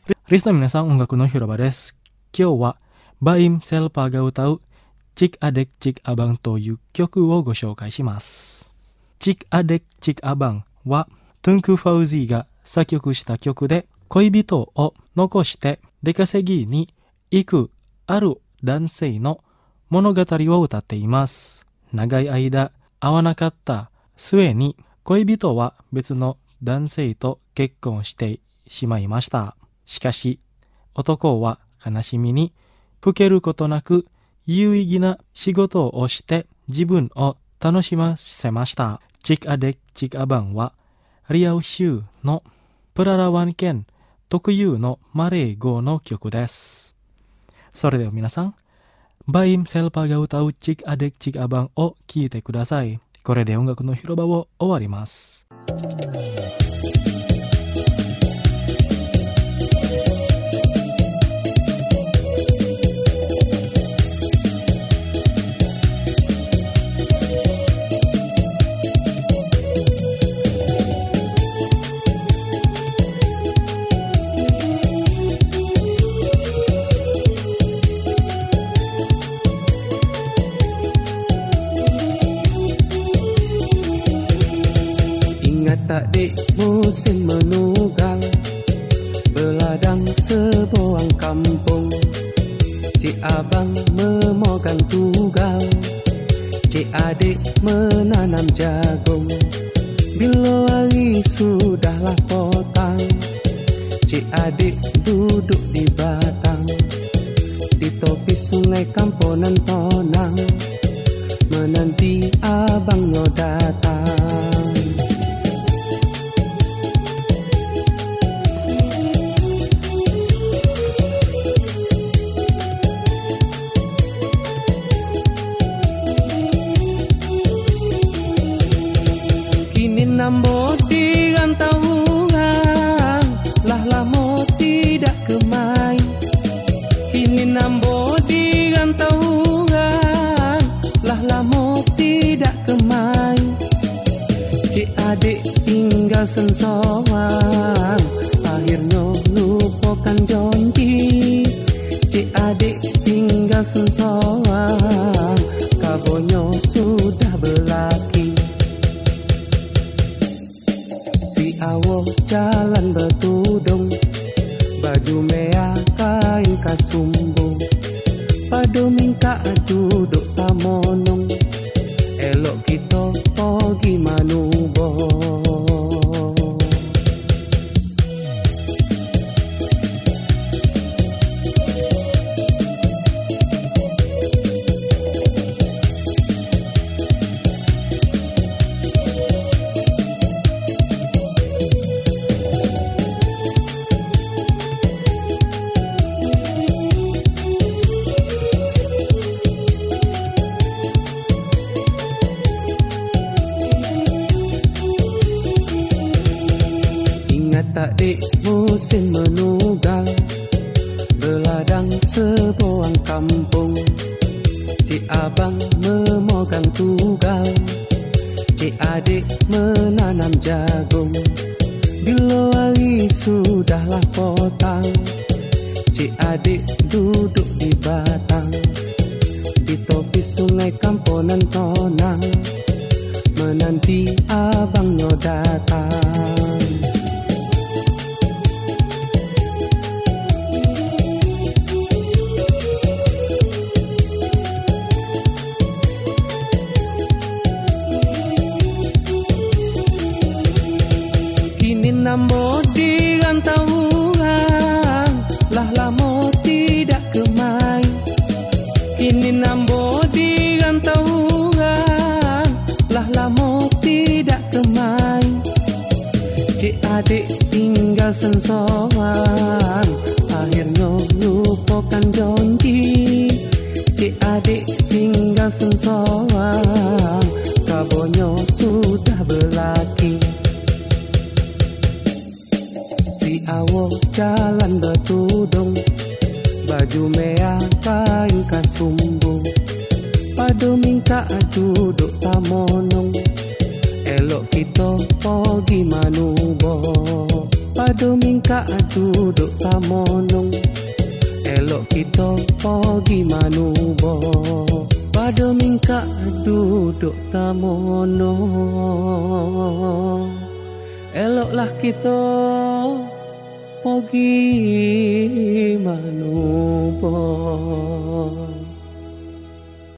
リスナー皆さん、音楽の広場です。今日はバイムセルパーが歌うチクアデクチクアバンという曲をご紹介します。チクアデクチクアバンはトゥンク・ファウジーが作曲した曲で、恋人を残して出稼ぎに行くある男性の物語を歌っています。長い間会わなかった末に恋人は別の男性と結婚してしまいました。しかし男は悲しみにふけることなく有意義な仕事をして自分を楽しませました。チクアデクチクアバンはリアウ州のプララワン県特有のマレー語の曲です。それでは皆さん、バイムセルパーが歌うチクアデクチクアバンを聴いてください。これで音楽の広場を終わります。 Di musim menugal, beladang sebuah kampung, cik abang memegang tugal, cik adik menanam jagung. Bila hari sudahlah potang, cik adik duduk di batang, di tepi sungai Kamponan Tonang, menanti abangnya datang. Nambo di rantauan, lah lama tidak kemai. Kini nambo di rantauan, lah lama tidak kemai. Cik adik tinggal sensoang, akhirnya lupakan janji. Cik adik tinggal sensoang, kabonyo sudah berlaki. Si awo jalan bertudung, baju merah kain kasumbung, padu minta duduk tamonong, elok kita pergi manubo. Tak di musim menugal, beladang sebuah kampung, cik abang memegang tugal, cik adik menanam jagung. Bila hari sudahlah potang, cik adik duduk di batang, di tepi sungai Kamponan Tonang, menanti abangnya datang. Nambo di rantauan, lah lama tidak kemai. Kini nambo di rantauan, lah lama tidak kemai. Cik adik tinggal sensoan, akhirnya lupakan janji. Cik adik tinggal sensoan, kabonyo sudah berlaki. Si awo jalan bertudung, baju merah kain kasumbung, padu minta duduk tamonong, elok kita pergi manubo. Pado mingka duduk tamonong, elok kita pergi manubo. Pado mingka duduk tamonong, eloklah kita pergi manubo.